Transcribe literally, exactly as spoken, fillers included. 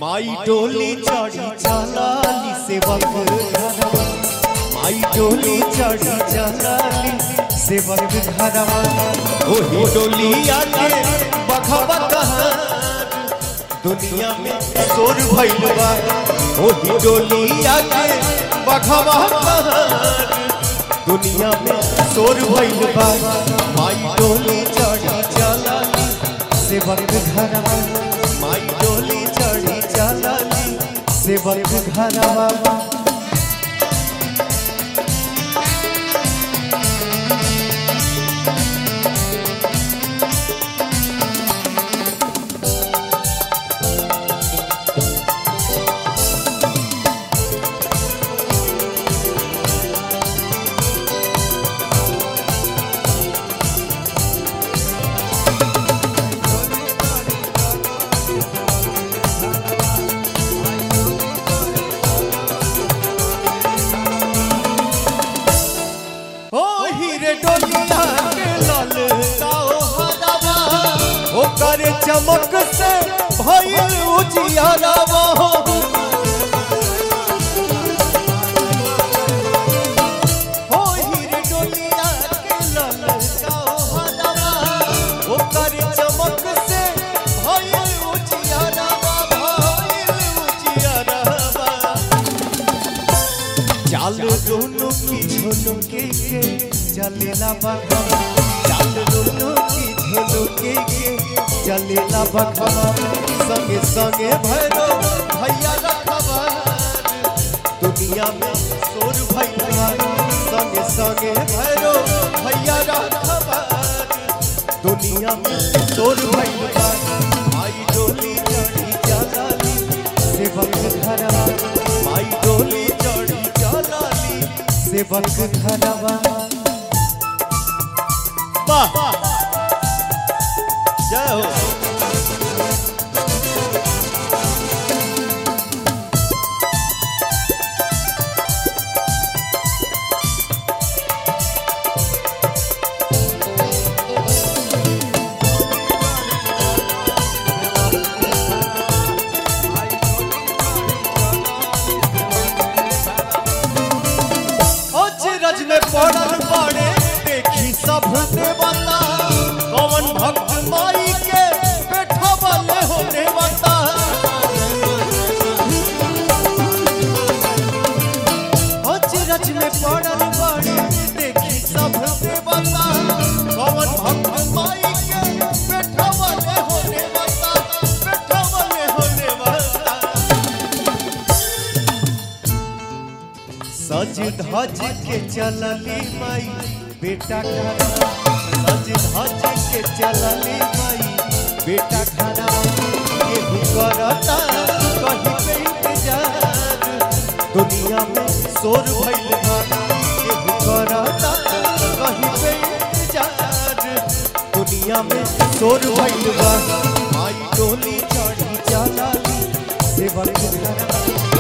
माई डोली चढ़ी चलाली सेवक घरवा, माई डोली चढ़ी चलाली सेवक घरवा। ओही डोलिया के बखवा कहाँ दुनिया में शोर भइल बा, ओही डोलिया के बखवा कहाँ दुनिया में शोर भइल बा। माई डोली चढ़ी चलाली सेवक घरवा, माई डोली चढ़ी चलाली सेवक घरवा। डोलिया के लाल काओ हरावा, ओकर चमक से भइल उजियारावा। हो हीरे डोलिया के लाल काओ हरावा, ओकर चमक से भइल उजियारावा, भइल उजियारावा। चाल दोनों की झुनके के चलेला बखवा, चाल दोनों की झुनके के चलेला बखवा। संगे संगे भैरो भैया रखवा, दुनिया में शोर भइल बा। संगे संगे भैरो भैया रखवा, दुनिया में शोर भइल बा। माई डोली चढ़ी चलाली सेवक घरवा, माई डोली चढ़ी चलाली सेवक घरवा। जय हो। रज में पड़ल पड़े देखी सब देवता, कौन भक्त माई के बैठवल हो देवता। रज में पड़ल पड़े देखी सब देवता, कौन भक्त माई के बैठवल हो देवता, बैठवल हो देवता। सज धज के चलली माई बेटा घरवा, सज धज के चलली माई बेटा घरवा। केहू करता कहीं पे इंतजार, दुनिया में शोर भइल बा। केहू करता कहीं पे इंतजार, दुनिया में शोर भइल बा। माई डोली चढ़ी चलाली सेवक घरवा,